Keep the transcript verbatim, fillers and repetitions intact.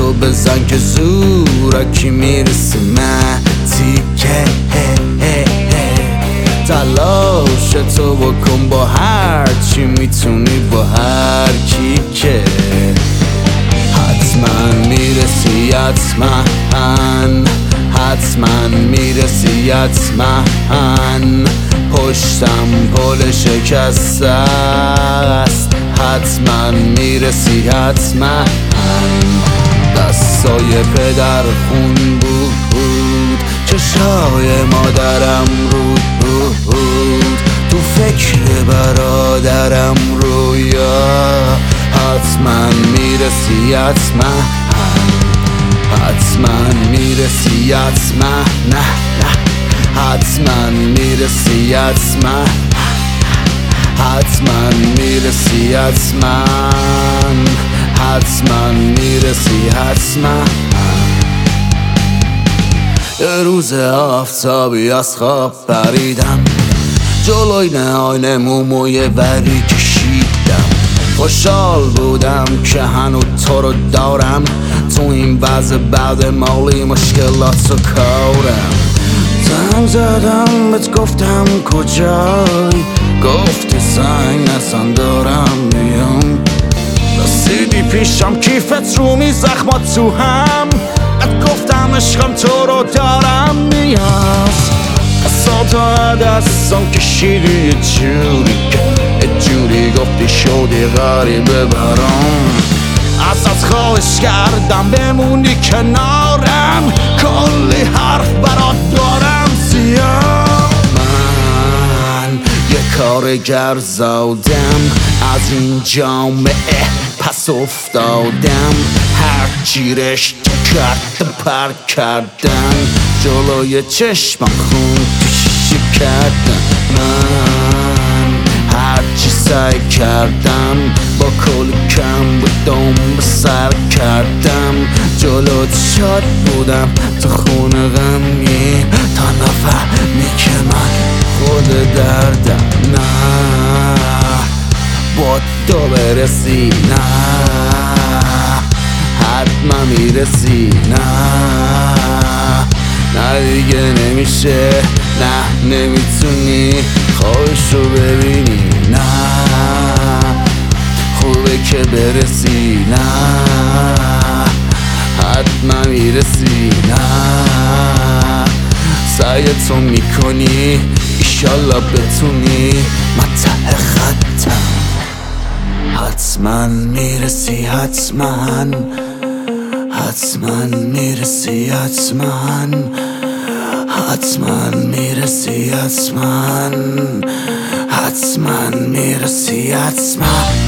تو بزن که زورکی میرسی من تیکه تلاش تو بکن با هر چی میتونی با هر کی که حتما میرسی حتما حتما میرسی حتما پشتم پل شکسته است حتما میرسی حتما دستای پدر خون بود چشای مادرم رود بود تو فکر برادرم رویا حتما میرسی حتما حتما میرسی حتما نه نه حتما میرسی حتما حتما میرسی حتما حتما میرسی حتما یه روز آفتابی از خواب پریدم جلوی آینه موموی وری کشیدم خوشحال بودم که هنو تو رو دارم تو این وضع بعد مالی مشکلات و کارم زنگ زدم بهت گفتم کجای گفتی زنگ نزن دارم میام رسیدی پیشم کیفت رو می زخمات تو هم بهت گفتم عشقم تو رو دارم نیاز اصلا دستم کشیدی یه جوری که یه جوری گفتی شدی غریبه برام ازت خواهش کردم بمونی کنارم کلی حرف برات دارم زیاد من یه کارگر زادم از این جامعه پس افتادم هر چی رشته کردم پر کردم جلوی چشمم خون پیشی کردم من هر چی سعی کردم با کل کم بودم به سر کردم جلوت شاد بودم تو خونه غمگین تا نفهمی که من خود دردم نه با تو برسی نه حتما میرسی نه نه دیگه نمیشه نه نمیتونی خواهشو ببینی نه خوبه که برسی نه حتما میرسی نه سعیتو میکنی ایشالله بتونی من ته خطم حتما میرسی حتما حتما میرسی حتما حتما میرسی حتما حتما میرسی حتما